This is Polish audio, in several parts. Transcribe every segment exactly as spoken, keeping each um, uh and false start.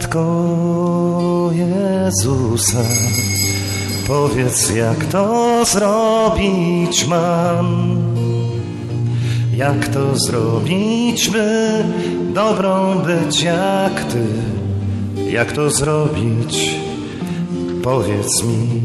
Matko Jezusa, powiedz, jak to zrobić mam? Jak to zrobić, by dobrą być jak Ty? Jak to zrobić? Powiedz mi.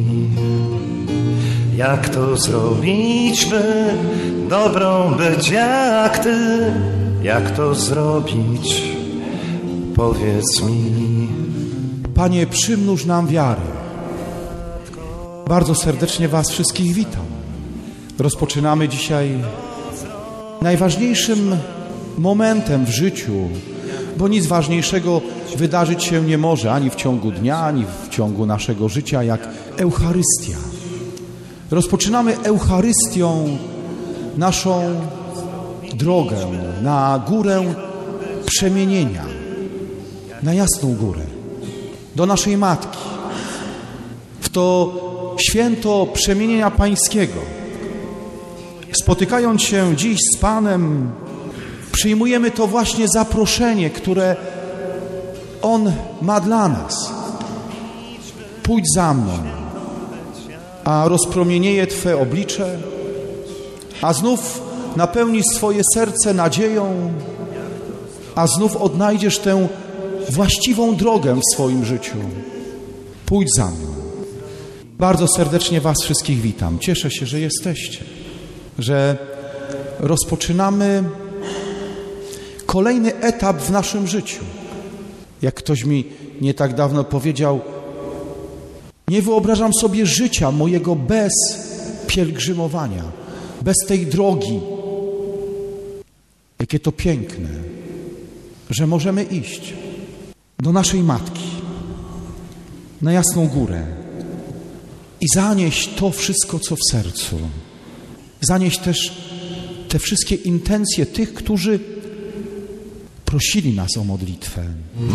Jak to zrobić, by dobrą być jak Ty? Jak to zrobić? Powiedz mi. Panie, przymnóż nam wiary. Bardzo serdecznie Was wszystkich witam. Rozpoczynamy dzisiaj najważniejszym momentem w życiu, bo nic ważniejszego wydarzyć się nie może ani w ciągu dnia, ani w ciągu naszego życia, jak Eucharystia. Rozpoczynamy Eucharystią naszą drogę na górę przemienienia, na Jasną Górę, do naszej Matki, w to święto przemienienia Pańskiego. Spotykając się dziś z Panem, przyjmujemy to właśnie zaproszenie, które On ma dla nas. Pójdź za mną, a rozpromienieje Twe oblicze, a znów napełnisz swoje serce nadzieją, a znów odnajdziesz tę właściwą drogę w swoim życiu. Pójdź za mną. Bardzo serdecznie Was wszystkich witam. Cieszę się, że jesteście, że rozpoczynamy kolejny etap w naszym życiu. Jak ktoś mi nie tak dawno powiedział, nie wyobrażam sobie życia mojego bez pielgrzymowania, bez tej drogi. Jakie to piękne, że możemy iść do naszej Matki, na Jasną Górę i zanieść to wszystko, co w sercu. Zanieść też te wszystkie intencje tych, którzy prosili nas o modlitwę.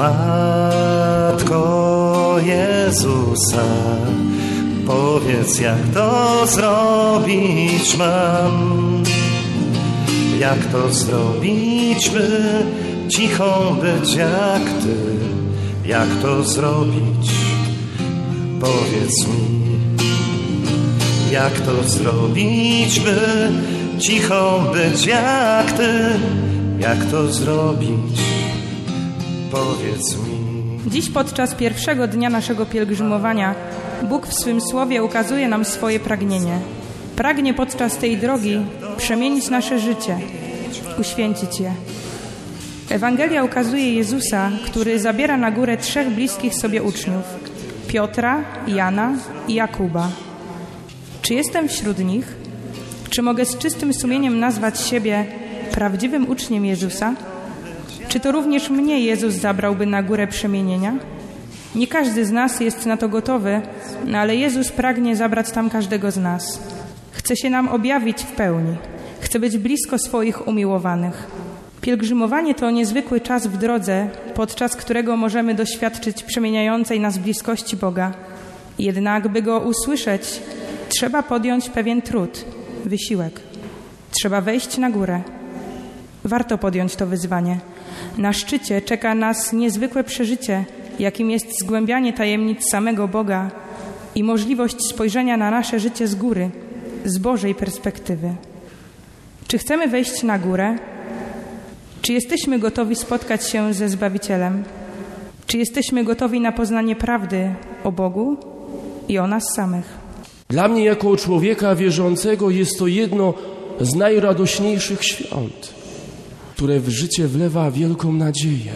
Matko Jezusa, powiedz, jak to zrobić mam? Jak to zrobić, by cichą być jak Ty? Jak to zrobić? Powiedz mi. Jak to zrobić, by cichą być jak Ty? Jak to zrobić? Powiedz mi. Dziś podczas pierwszego dnia naszego pielgrzymowania Bóg w swym słowie ukazuje nam swoje pragnienie. Pragnie podczas tej drogi przemienić nasze życie, uświęcić je. Ewangelia ukazuje Jezusa, który zabiera na górę trzech bliskich sobie uczniów: Piotra, Jana i Jakuba. Czy jestem wśród nich? Czy mogę z czystym sumieniem nazwać siebie prawdziwym uczniem Jezusa? Czy to również mnie Jezus zabrałby na górę przemienienia? Nie każdy z nas jest na to gotowy, no ale Jezus pragnie zabrać tam każdego z nas. Chce się nam objawić w pełni. Chce być blisko swoich umiłowanych. Pielgrzymowanie to niezwykły czas w drodze, podczas którego możemy doświadczyć przemieniającej nas bliskości Boga. Jednak, by Go usłyszeć, trzeba podjąć pewien trud, wysiłek. Trzeba wejść na górę. Warto podjąć to wyzwanie. Na szczycie czeka nas niezwykłe przeżycie, jakim jest zgłębianie tajemnic samego Boga i możliwość spojrzenia na nasze życie z góry, z Bożej perspektywy. Czy chcemy wejść na górę? Czy jesteśmy gotowi spotkać się ze Zbawicielem? Czy jesteśmy gotowi na poznanie prawdy o Bogu i o nas samych? Dla mnie jako człowieka wierzącego jest to jedno z najradośniejszych świąt, które w życie wlewa wielką nadzieję,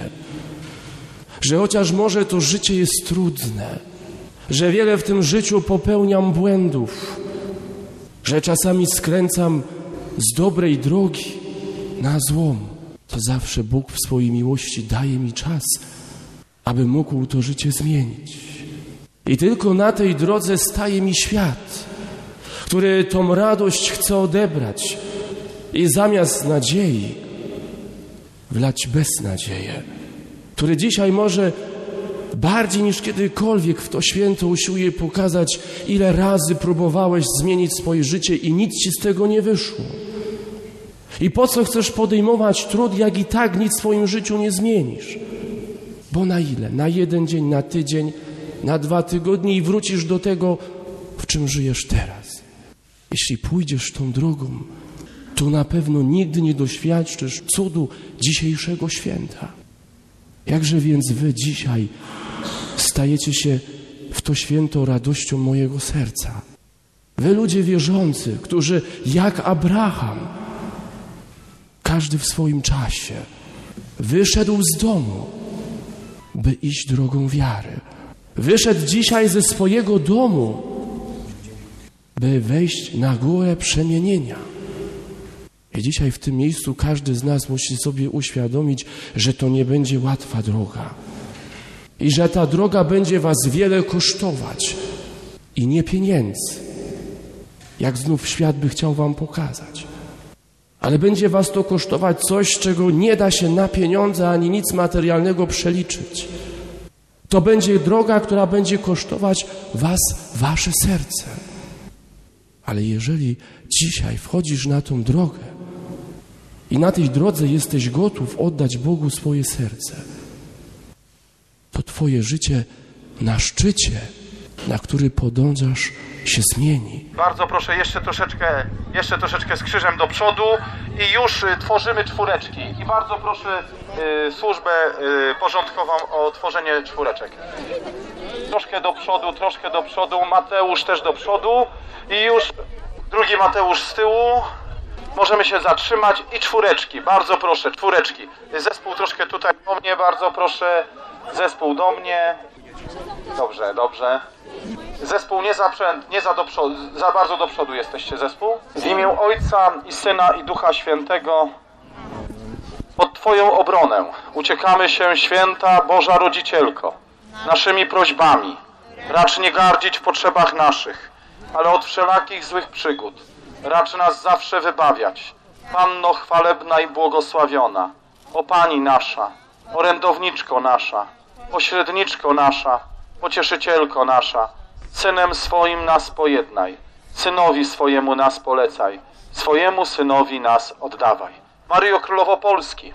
że chociaż może to życie jest trudne, że wiele w tym życiu popełniam błędów, że czasami skręcam z dobrej drogi na złą, to zawsze Bóg w swojej miłości daje mi czas, aby mógł to życie zmienić. I tylko na tej drodze staje mi świat, który tą radość chce odebrać i zamiast nadziei wlać beznadzieję, który dzisiaj może bardziej niż kiedykolwiek w to święto usiłuje pokazać, ile razy próbowałeś zmienić swoje życie i nic ci z tego nie wyszło. I po co chcesz podejmować trud, jak i tak nic w swoim życiu nie zmienisz? Bo na ile? Na jeden dzień, na tydzień, na dwa tygodnie i wrócisz do tego, w czym żyjesz teraz. Jeśli pójdziesz tą drogą, to na pewno nigdy nie doświadczysz cudu dzisiejszego święta. Jakże więc wy dzisiaj stajecie się w to święto radością mojego serca. Wy ludzie wierzący, którzy jak Abraham, każdy w swoim czasie, wyszedł z domu, by iść drogą wiary. Wyszedł dzisiaj ze swojego domu, by wejść na górę przemienienia. I dzisiaj w tym miejscu każdy z nas musi sobie uświadomić, że to nie będzie łatwa droga. I że ta droga będzie was wiele kosztować. I nie pieniędzy, jak znów świat by chciał wam pokazać. Ale będzie was to kosztować coś, czego nie da się na pieniądze ani nic materialnego przeliczyć. To będzie droga, która będzie kosztować was wasze serce. Ale jeżeli dzisiaj wchodzisz na tą drogę i na tej drodze jesteś gotów oddać Bogu swoje serce, to twoje życie na szczycie, na który podążasz, się zmieni. Bardzo proszę jeszcze troszeczkę, jeszcze troszeczkę z krzyżem do przodu i już y, tworzymy czwóreczki. I bardzo proszę y, służbę y, porządkową o tworzenie czwóreczek. Troszkę do przodu, troszkę do przodu, Mateusz też do przodu i już drugi Mateusz z tyłu. Możemy się zatrzymać i czwóreczki, bardzo proszę, czwóreczki. Zespół troszkę tutaj do mnie, bardzo proszę, zespół do mnie. Dobrze, dobrze. Zespół nie za, nie za, do przodu, za bardzo do przodu jesteście zespół. W imię Ojca i Syna i Ducha Świętego pod Twoją obronę uciekamy się, święta Boża Rodzicielko, naszymi prośbami. Racz nie gardzić w potrzebach naszych, ale od wszelakich złych przygód. Racz nas zawsze wybawiać. Panno chwalebna i błogosławiona, o Pani nasza, orędowniczko nasza, pośredniczko nasza, pocieszycielko nasza, Synem swoim nas pojednaj, Synowi swojemu nas polecaj, swojemu Synowi nas oddawaj. Maryjo Królowo Polski,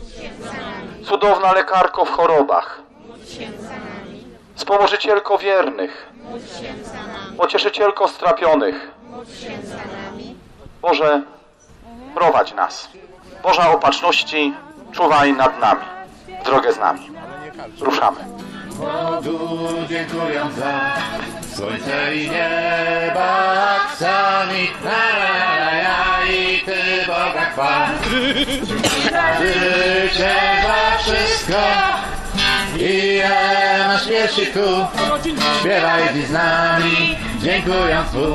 cudowna lekarko w chorobach, wspomożycielko wiernych, pocieszycielko strapionych, Boże, prowadź nas. Boża opatrzności, czuwaj nad nami, w drogę z nami. Ruszamy. Bogu dziękując za słońce i nieba, sami ja i Ty Boga chwal. Życie za wszystko i masz wierszyków, śpiewaj dziś z nami, dziękując Mu.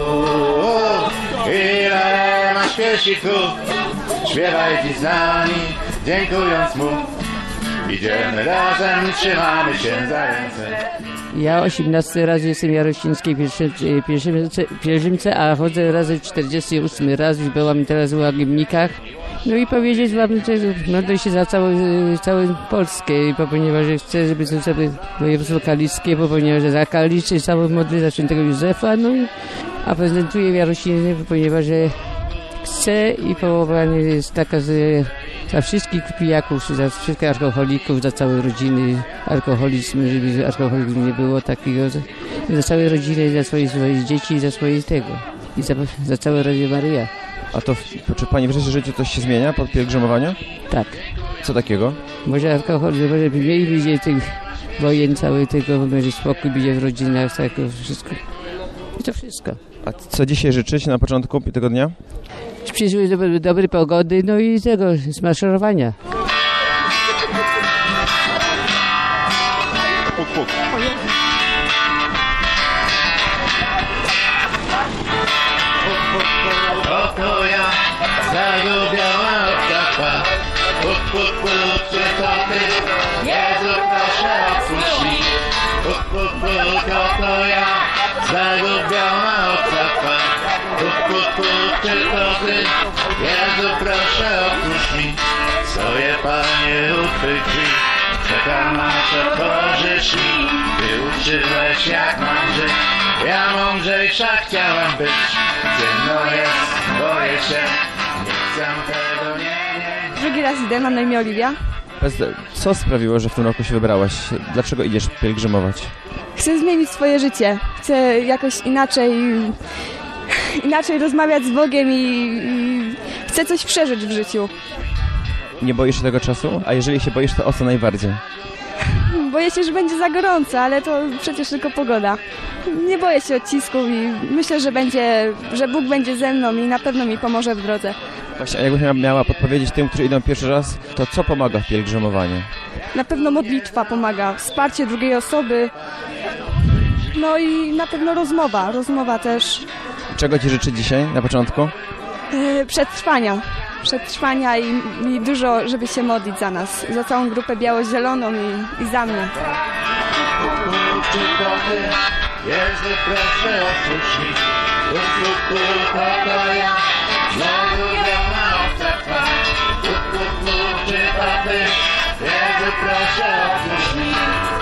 Ile masz wierszyków, śpiewaj dziś z nami, dziękując Mu. Idziemy razem, trzymamy się za ręce. Ja osiemnasty raz jestem Jarocińskiej pielgrzymce, pielgrzymce, a chodzę razy czterdziesty ósmy raz, już byłam teraz w Łagiewnikach. No i powiedzieć wam, że modlę się za całą, całą Polskę, bo ponieważ chcę, żeby to sobie województwo kaliskie, bo ponieważ za Kaliszy całą modlę za świętego Józefa, no i a prezentuję w Jarocinie, ponieważ chcę i powołanie jest taka, że za wszystkich pijaków, za wszystkich alkoholików, za całe rodziny, alkoholizm, żeby alkoholizmu nie było takiego, za całe rodziny, za swoje, swoje dzieci, za swoje tego i za, za całe Radio Maryja. A to, czy pani w życiu coś się zmienia pod pielgrzymowania? Tak. Co takiego? Może alkohol, może mniej będzie tych wojen, cały tego, może spokój będzie w rodzinach, tak, wszystko. I to wszystko. A co dzisiaj życzyć na początku tego dnia? Przyszły dobre, dobre pogody, no i tego, zmaszerowania. Puk, puk. Oto ja, zagubiona obcapa, puk, puk, puk, czy to Ty, Jezu, proszę otwórz mi. Puk, puk, puk, oto ja, zagubiona obcapa, puk, puk, puk, czy to Ty, Jezu, proszę otwórz mi. Stoję, Panie, u Twych drzwi, czekam aż otworzysz mi. Ty uczyłeś, jak mam żyć, ja mądrzejsza chciałam być. Ciemno jest, boję się, nie chcę tego, nie, nie. Drugi raz idę, mam na imię Oliwia. Co sprawiło, że w tym roku się wybrałaś? Dlaczego idziesz pielgrzymować? Chcę zmienić swoje życie. Chcę jakoś inaczej, inaczej rozmawiać z Bogiem i, i chcę coś przeżyć w życiu. Nie boisz się tego czasu? A jeżeli się boisz, to o co najbardziej? Boję się, że będzie za gorąco, ale to przecież tylko pogoda. Nie boję się odcisków i myślę, że będzie, że Bóg będzie ze mną i na pewno mi pomoże w drodze. Właśnie, a jakbyś miała podpowiedzieć tym, którzy idą pierwszy raz, to co pomaga w pielgrzymowaniu? Na pewno modlitwa pomaga, wsparcie drugiej osoby, no i na pewno rozmowa, rozmowa też. Czego Ci życzy dzisiaj na początku? Yy, przetrwania, przetrwania i, i dużo, żeby się modlić za nas, za całą grupę biało-zieloną i, i za mnie. Jezu, proszę otwórz mi, pokoja, zagubiona obca Twa, czy Ty, Jezu, proszę otwórz mi.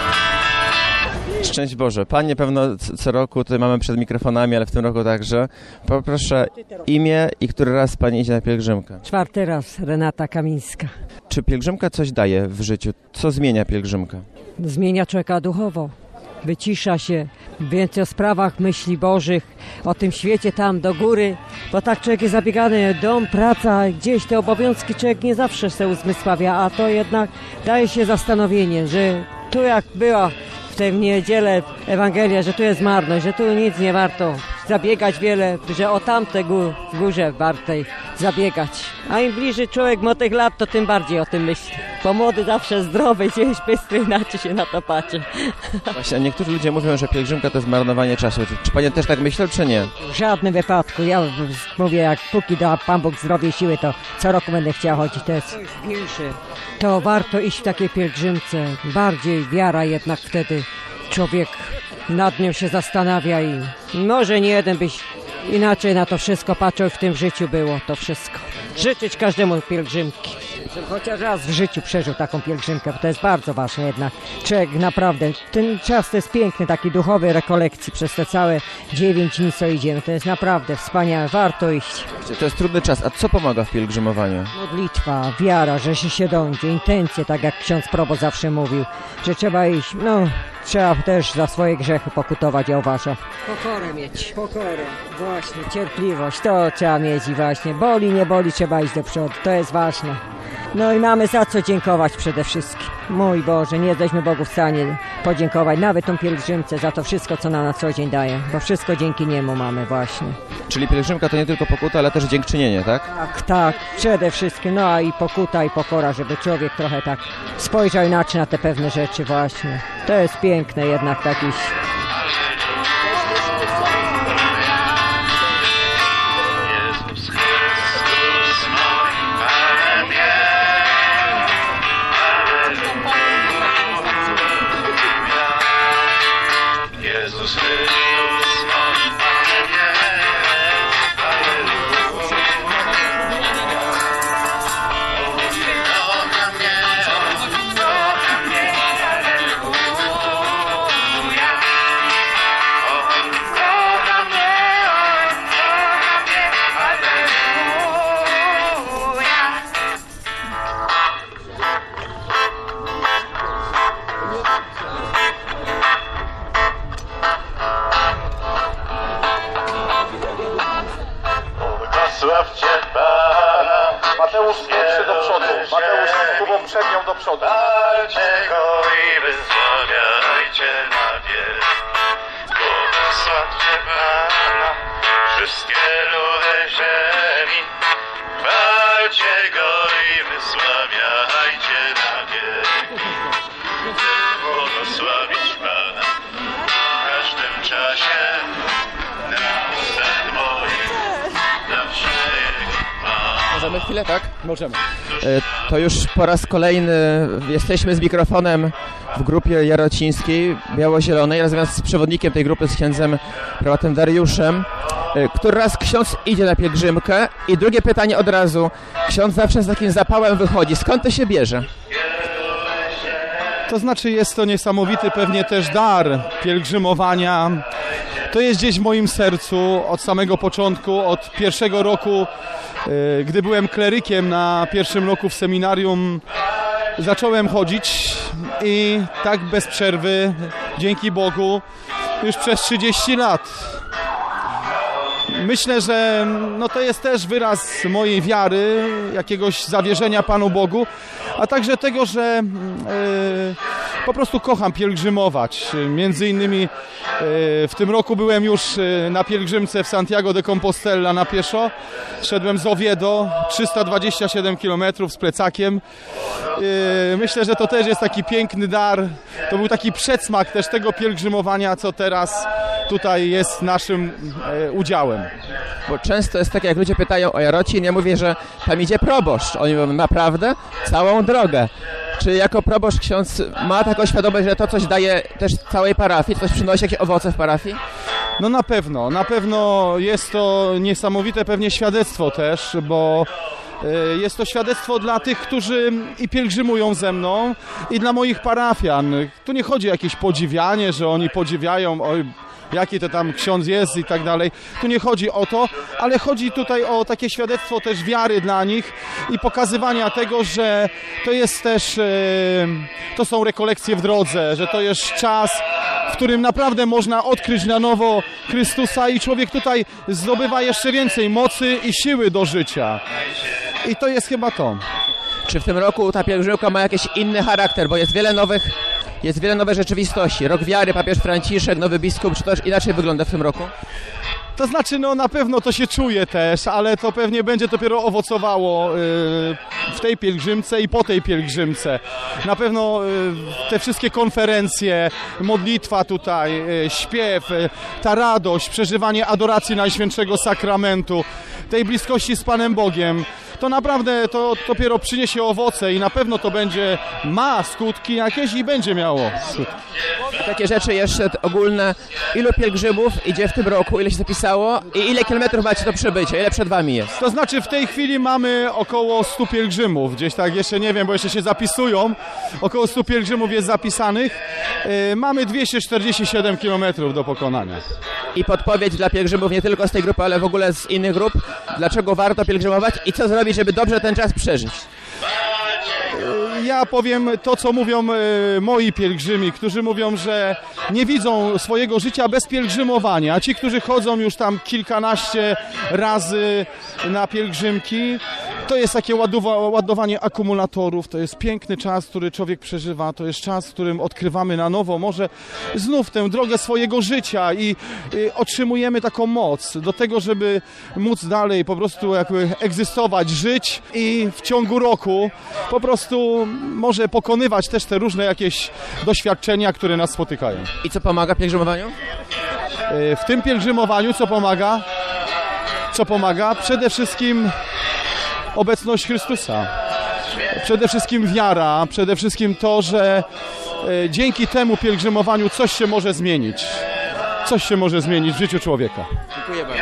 Szczęść Boże. Panie, pewno co roku tutaj mamy przed mikrofonami, ale w tym roku także. Poproszę imię i który raz Pani idzie na pielgrzymkę? Czwarty raz, Renata Kamińska. Czy pielgrzymka coś daje w życiu? Co zmienia pielgrzymka? Zmienia człowieka duchowo. Wycisza się, więcej o sprawach myśli Bożych, o tym świecie tam do góry, bo tak człowiek jest zabiegany, dom, praca, gdzieś te obowiązki człowiek nie zawsze se uzmysławia, a to jednak daje się zastanowienie, że tu jak była w tę niedzielę Ewangelia, że tu jest marność, że tu nic nie warto zabiegać wiele, że o tamte gó- górze wartej zabiegać. A im bliżej człowiek ma tych lat, to tym bardziej o tym myśli. Bo młody zawsze zdrowy, gdzieś bystry, inaczej się na to patrzy. Właśnie, a niektórzy ludzie mówią, że pielgrzymka to jest marnowanie czasu. Czy, czy Pani też tak myślał, czy nie? W żadnym wypadku. Ja mówię, jak póki da Pan Bóg zdrowie i siły, to co roku będę chciał chodzić. To jest większe. To warto iść w takiej pielgrzymce. Bardziej wiara jednak wtedy człowiek nad nią się zastanawia i może nie jeden byś inaczej na to wszystko patrzył, w tym życiu było to wszystko. Życzyć każdemu pielgrzymki, żeby chociaż raz w życiu przeżył taką pielgrzymkę, bo to jest bardzo ważne jednak. Człowiek naprawdę, ten czas to jest piękny, taki duchowy rekolekcji przez te całe dziewięć dni, co idziemy. To jest naprawdę wspaniałe, warto iść. To jest trudny czas, a co pomaga w pielgrzymowaniu? Modlitwa, wiara, że się się dąży, intencje, tak jak ksiądz proboszcz zawsze mówił, że trzeba iść, no... Trzeba też za swoje grzechy pokutować, ja uważam. Pokorę mieć, pokorę, właśnie, cierpliwość, to trzeba mieć i właśnie, boli, nie boli, trzeba iść do przodu, to jest ważne. No i mamy za co dziękować przede wszystkim. Mój Boże, nie jesteśmy Bogu w stanie podziękować, nawet tą pielgrzymce, za to wszystko, co nam na co dzień daje, bo wszystko dzięki Niemu mamy właśnie. Czyli pielgrzymka to nie tylko pokuta, ale też dziękczynienie, tak? Tak, tak, przede wszystkim, no a i pokuta, i pokora, żeby człowiek trochę tak spojrzał inaczej na te pewne rzeczy właśnie. To jest piękne jednak takiś... Mateusz skrótszy do przodu. Mateusz z Kubą przednią do przodu. Chwalcie Go i wysławiajcie na wiek. Błogosławcie Pana, wszystkie ludy ziemi. Chwalcie Go i wysławiajcie na wiek. Chcę błogosławić Pana w każdym czasie. Na ustach moich zawsze Jego mam. Możemy chwilę, tak? Możemy. To już po raz kolejny jesteśmy z mikrofonem w grupie jarocińskiej, biało-zielonej, razem z przewodnikiem tej grupy, z księdzem prałatem Dariuszem. Który raz ksiądz idzie na pielgrzymkę i drugie pytanie od razu. Ksiądz zawsze z takim zapałem wychodzi. Skąd to się bierze? To znaczy jest to niesamowity pewnie też dar pielgrzymowania. To jest gdzieś w moim sercu od samego początku, od pierwszego roku, gdy byłem klerykiem na pierwszym roku w seminarium. zacząłem chodzić i tak bez przerwy, dzięki Bogu, już przez trzydzieści lat. Myślę, że no to jest też wyraz mojej wiary, jakiegoś zawierzenia Panu Bogu, a także tego, że yy, po prostu kocham pielgrzymować. Między innymi yy, w tym roku byłem już yy, na pielgrzymce w Santiago de Compostela na pieszo. Szedłem z Oviedo, trzysta dwadzieścia siedem kilometrów z plecakiem. Yy, myślę, że to też jest taki piękny dar. To był taki przedsmak też tego pielgrzymowania, co teraz tutaj jest naszym yy, udziałem. Bo często jest tak, jak ludzie pytają o Jarocin, ja mówię, że tam idzie proboszcz. Oni mówią, naprawdę? Całą drogę. Czy jako proboszcz ksiądz ma taką świadomość, że to coś daje też całej parafii? Coś przynosi jakieś owoce w parafii? No na pewno. Na pewno jest to niesamowite pewnie świadectwo też, bo jest to świadectwo dla tych, którzy i pielgrzymują ze mną, i dla moich parafian. Tu nie chodzi o jakieś podziwianie, że oni podziwiają, oj, jaki to tam ksiądz jest i tak dalej. Tu nie chodzi o to, ale chodzi tutaj o takie świadectwo też wiary dla nich i pokazywania tego, że to jest też, e, to są rekolekcje w drodze, że to jest czas, w którym naprawdę można odkryć na nowo Chrystusa i człowiek tutaj zdobywa jeszcze więcej mocy i siły do życia. I to jest chyba to. Czy w tym roku ta pielgrzymka ma jakiś inny charakter, bo jest wiele nowych, jest wiele nowych rzeczywistości. Rok wiary, papież Franciszek, nowy biskup, czy to też inaczej wygląda w tym roku? To znaczy, no na pewno to się czuje też, ale to pewnie będzie dopiero owocowało yy, w tej pielgrzymce i po tej pielgrzymce. Na pewno yy, te wszystkie konferencje, modlitwa tutaj, yy, śpiew, yy, ta radość, przeżywanie adoracji Najświętszego Sakramentu, tej bliskości z Panem Bogiem, to naprawdę to dopiero przyniesie owoce i na pewno to będzie, ma skutki jakieś i będzie miało skutki. Takie rzeczy jeszcze ogólne, ilu pielgrzymów idzie w tym roku, ile się zapisało i ile kilometrów macie do przebycia, ile przed wami jest? To znaczy w tej chwili mamy około stu pielgrzymów, gdzieś tak jeszcze nie wiem, bo jeszcze się zapisują, około stu pielgrzymów jest zapisanych, yy, mamy dwieście czterdzieści siedem kilometrów do pokonania. I podpowiedź dla pielgrzymów nie tylko z tej grupy, ale w ogóle z innych grup, dlaczego warto pielgrzymować i co zrobić, żeby dobrze ten czas przeżyć? Ja powiem to, co mówią moi pielgrzymi, którzy mówią, że nie widzą swojego życia bez pielgrzymowania. A ci, którzy chodzą już tam kilkanaście razy na pielgrzymki, to jest takie ładowa- ładowanie akumulatorów, to jest piękny czas, który człowiek przeżywa, to jest czas, w którym odkrywamy na nowo może znów tę drogę swojego życia i, i otrzymujemy taką moc do tego, żeby móc dalej po prostu jakby egzystować, żyć i w ciągu roku po prostu może pokonywać też te różne jakieś doświadczenia, które nas spotykają. I co pomaga w pielgrzymowaniu? W tym pielgrzymowaniu co pomaga? Co pomaga? Przede wszystkim obecność Chrystusa. Przede wszystkim wiara, przede wszystkim to, że dzięki temu pielgrzymowaniu coś się może zmienić. Coś się może zmienić w życiu człowieka. Dziękuję bardzo.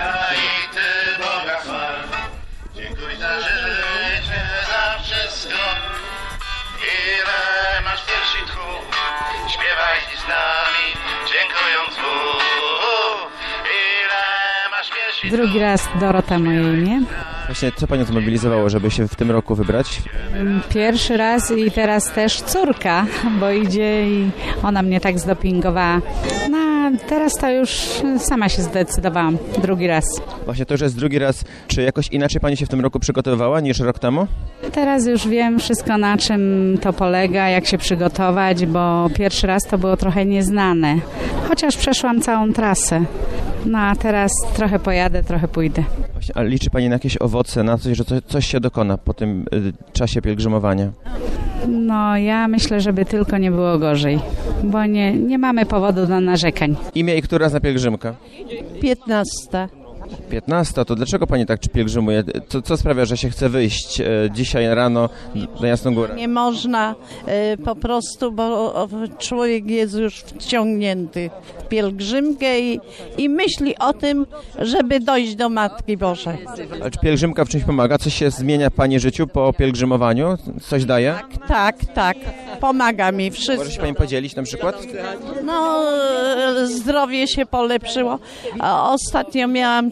Drugi raz Dorota moje imię. Właśnie co Panią zmobilizowało, żeby się w tym roku wybrać? Pierwszy raz i teraz też córka, bo idzie i ona mnie tak zdopingowała. No a teraz to już sama się zdecydowałam. Drugi raz. Właśnie to już jest drugi raz. Czy jakoś inaczej Pani się w tym roku przygotowywała niż rok temu? Teraz już wiem wszystko, na czym to polega, jak się przygotować, bo pierwszy raz to było trochę nieznane. Chociaż przeszłam całą trasę. No a teraz trochę pojadę, trochę pójdę. Właśnie, a liczy Pani na jakieś owoce, na coś, że coś, coś się dokona po tym y, czasie pielgrzymowania? No ja myślę, żeby tylko nie było gorzej, bo nie, nie mamy powodu do narzekań. Imię i który raz na pielgrzymkę? Piętnasta. piętnasta, to dlaczego Pani tak pielgrzymuje? Co, co sprawia, że się chce wyjść e, dzisiaj rano na Jasną Górę? Nie można e, po prostu, bo o, człowiek jest już wciągnięty w pielgrzymkę i, i myśli o tym, żeby dojść do Matki Bożej. A czy pielgrzymka w czymś pomaga? Coś się zmienia w Pani życiu po pielgrzymowaniu? Coś daje? Tak, tak, tak. Pomaga mi wszystko. Może się Pani podzielić na przykład? No, zdrowie się polepszyło. A ostatnio miałam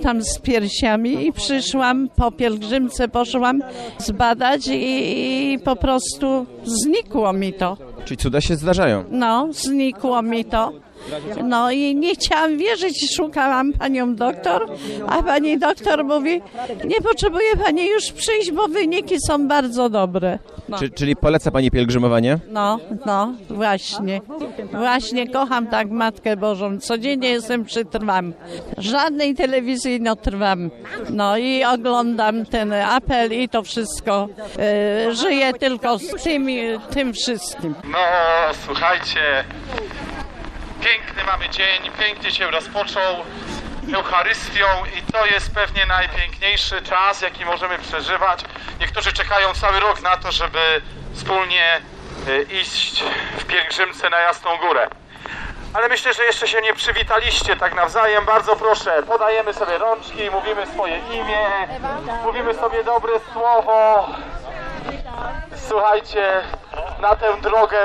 kłopotam z piersiami i przyszłam, po pielgrzymce poszłam zbadać i, i po prostu znikło mi to. Czyli cuda się zdarzają? No, znikło mi to. No i nie chciałam wierzyć, szukałam panią doktor, a pani doktor mówi, nie potrzebuje pani już przyjść, bo wyniki są bardzo dobre. No. Czy, czyli poleca pani pielgrzymowanie? No, no, właśnie. Właśnie kocham tak Matkę Bożą. Codziennie jestem przy trwam. Żadnej telewizji nie trwam. No i oglądam ten apel i to wszystko. Yy, żyję tylko z tym, tym wszystkim. No, słuchajcie, piękny mamy dzień, pięknie się rozpoczął Eucharystią i to jest pewnie najpiękniejszy czas, jaki możemy przeżywać. Niektórzy czekają cały rok na to, żeby wspólnie iść w pielgrzymce na Jasną Górę. Ale myślę, że jeszcze się nie przywitaliście tak nawzajem. Bardzo proszę, podajemy sobie rączki, mówimy swoje imię, mówimy sobie dobre słowo. Słuchajcie, na tę drogę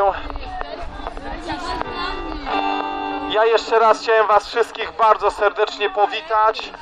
ja jeszcze raz chciałem was wszystkich bardzo serdecznie powitać.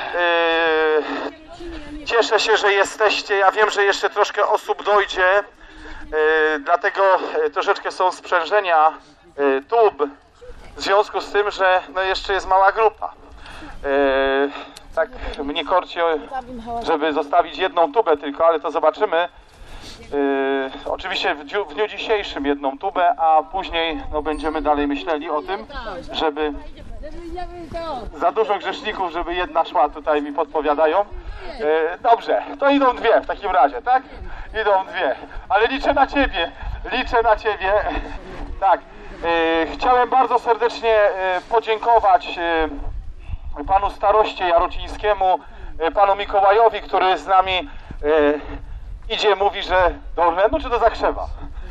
Yy, cieszę się, że jesteście. Ja wiem, że jeszcze troszkę osób dojdzie. Yy, dlatego troszeczkę są sprzężenia yy, tub. W związku z tym, że no jeszcze jest mała grupa. Yy, tak mnie korci, żeby zostawić jedną tubę tylko, ale to zobaczymy. Yy, oczywiście w dniu, w dniu dzisiejszym jedną tubę, a później no, będziemy dalej myśleli o tym, żeby za dużo grzeszników, żeby jedna szła, tutaj mi podpowiadają. Yy, dobrze, to idą dwie w takim razie, tak? Idą dwie, ale liczę na ciebie, liczę na ciebie. Tak, yy, chciałem bardzo serdecznie yy, podziękować yy, panu staroście jarocińskiemu, yy, panu Mikołajowi, który z nami yy, idzie, mówi, że do Orlenu czy do Zakrzewa?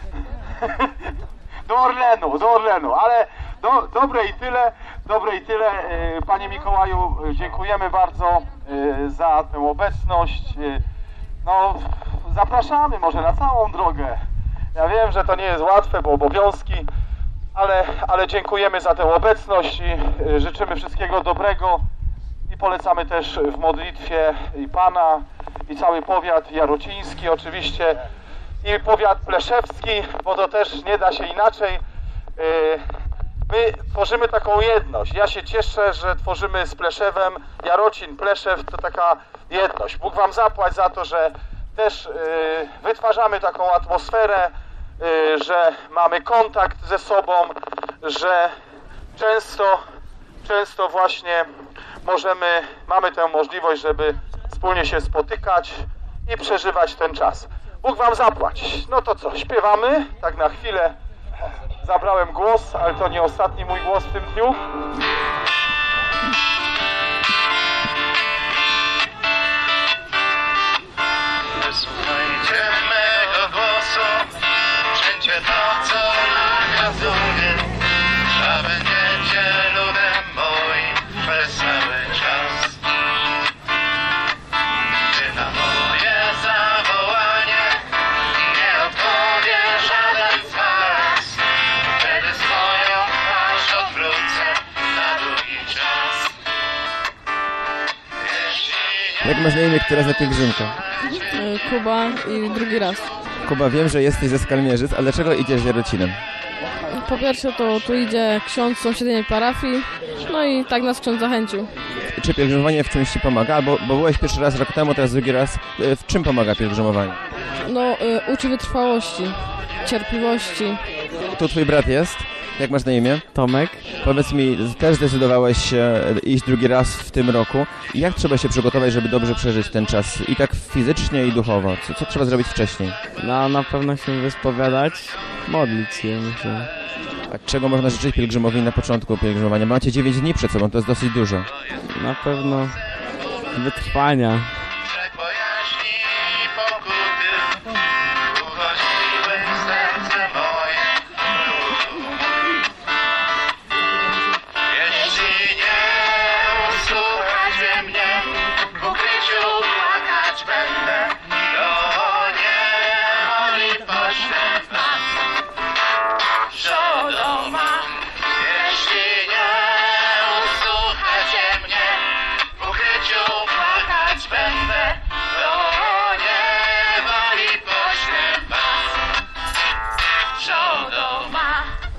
Do Orlenu, do Orlenu, ale do, dobre i tyle, dobre i tyle. Panie Mikołaju, dziękujemy bardzo za tę obecność. No, zapraszamy może na całą drogę. Ja wiem, że to nie jest łatwe, bo obowiązki, ale, ale dziękujemy za tę obecność i życzymy wszystkiego dobrego i polecamy też w modlitwie i Pana, i cały powiat jarociński oczywiście, i powiat pleszewski, bo to też nie da się inaczej. My tworzymy taką jedność. Ja się cieszę, że tworzymy z Pleszewem, Jarocin, Pleszew, to taka jedność. Bóg wam zapłać za to, że też wytwarzamy taką atmosferę, że mamy kontakt ze sobą, że często, często właśnie możemy, mamy tę możliwość, żeby wspólnie się spotykać i przeżywać ten czas. Bóg wam zapłać. No to co, śpiewamy? Tak na chwilę zabrałem głos, ale to nie ostatni mój głos w tym dniu. Wysłuchajcie mego głosu, wszędzie to, co nakazuje, a będziecie ludem moim wesoły czas. Gdy na moje zawołanie nie odpowie żaden z was, wtedy swoją twarz odwrócę na długi czas. Jeśli Jak masz na imię, która zna pielgrzymkę? Kuba i drugi raz. Kuba, wiem, że jesteś ze Skalmierzyc, ale dlaczego idziesz z Jarocinem? Po pierwsze to tu idzie ksiądz sąsiedniej parafii, no i tak nas ksiądz zachęcił. Czy pielgrzymowanie w czymś ci pomaga? Bo, bo byłeś pierwszy raz rok temu, teraz drugi raz. W czym pomaga pielgrzymowanie? No, y, uczy wytrwałości, cierpliwości. Tu twój brat jest. Jak masz na imię? Tomek. Powiedz mi, też zdecydowałeś się iść drugi raz w tym roku. Jak trzeba się przygotować, żeby dobrze przeżyć ten czas? I tak fizycznie i duchowo. Co, co trzeba zrobić wcześniej? No, na pewno się wyspowiadać, modlić się, myślę. A czego można życzyć pielgrzymowi na początku pielgrzymowania? Macie dziewięć dni przed sobą, to jest dosyć dużo. Na pewno wytrwania. bojaźni i pokuty uchodziły w serce moje. Jeśli nie usłuchacie mnie, w ukryciu płakać będę, to nie poślę was Sodoma. Jeśli nie usłuchacie mnie, w ukryciu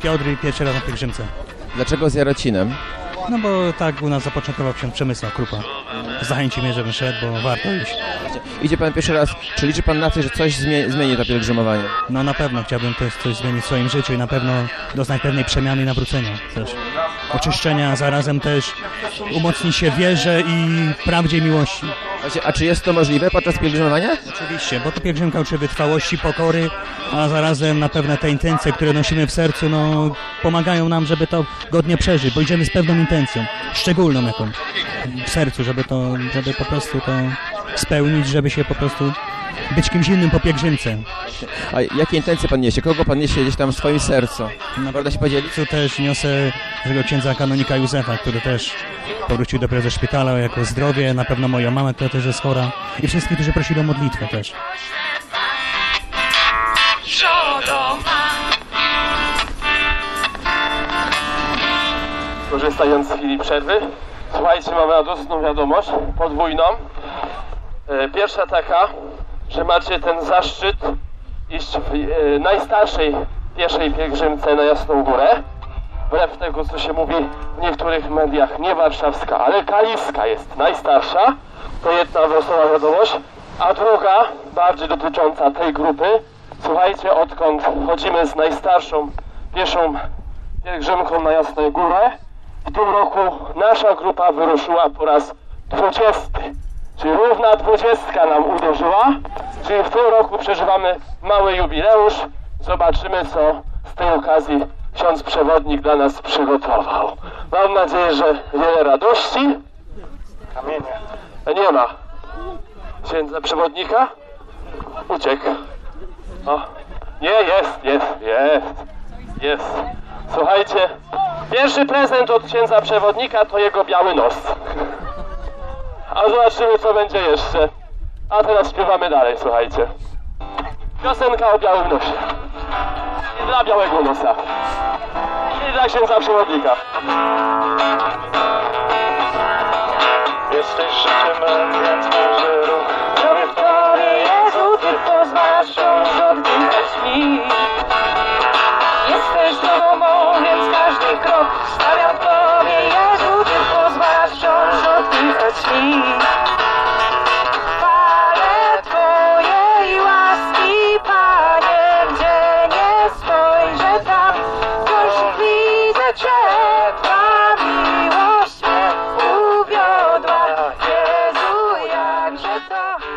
Piotr i pierwszy raz na pielgrzymce. Dlaczego z Jarocinem? No bo tak u nas zapoczątkował się Przemysław Krupa. Zachęcił mnie, żebym szedł, bo warto iść. Idzie pan pierwszy raz, czy liczy pan na to, że coś zmieni, zmieni to pielgrzymowanie? No na pewno chciałbym też coś zmienić w swoim życiu i na pewno doznać pewnej przemiany i nawrócenia też. Oczyszczenia, a zarazem też umocnić się w wierze i prawdzie i miłości. A czy jest to możliwe podczas pielgrzymowania? Oczywiście, bo to pielgrzymka uczy wytrwałości, pokory, a zarazem na pewne te intencje, które nosimy w sercu, no pomagają nam, żeby to godnie przeżyć, bo idziemy z pewną intencją, szczególną jakąś w sercu, żeby to, żeby po prostu to spełnić, żeby się po prostu być kimś innym po pielgrzymce. A jakie intencje pan niesie? Kogo pan niesie gdzieś tam w swoim sercu? Naprawdę się podzielić? Tu też niosę tego księdza kanonika Józefa, który też powrócił dopiero ze szpitala jako zdrowie, na pewno moją mamę, która też jest chora i wszystkich, którzy prosili o modlitwę też. Korzystając z chwili przerwy, słuchajcie, mamy radosną wiadomość, podwójną. Pierwsza taka, że macie ten zaszczyt iść w e, najstarszej pierwszej pielgrzymce na Jasną Górę. Wbrew tego, co się mówi w niektórych mediach, nie warszawska, ale kaliska jest najstarsza. To jedna wesoła wiadomość. A druga, bardziej dotycząca tej grupy. Słuchajcie, odkąd chodzimy z najstarszą pierwszą pielgrzymką na Jasną Górę, w tym roku nasza grupa wyruszyła po raz dwudziesty. Czyli równa dwudziestka nam uderzyła, czyli w tym roku przeżywamy mały jubileusz. Zobaczymy, co z tej okazji ksiądz przewodnik dla nas przygotował. Mam nadzieję, że wiele radości. Kamienie. Nie ma księdza przewodnika? Uciekł. O. Nie, jest, jest, jest, jest. Słuchajcie, pierwszy prezent od księdza przewodnika to jego biały nos. A zobaczymy, co będzie jeszcze. A teraz śpiewamy dalej, słuchajcie. Piosenka o białym nosie. I dla białego nosa. I dla księdza przewodnika. Jesteś życiem mym, więc może ruch. Zrobię w Tobie, Jezu, Ty pozwalasz wciąż oddychać mi. Jesteś drogą mą, więc każdy krok stawiam w Tobie, Jezu, Ty pozwalasz wciąż oddychać mi. Chwalę Twojej łaski, Panie, gdzie nie spojrzę tam, wciąż widzę Cię, Twa miłość mnie uwiodła. Jezu, jakże to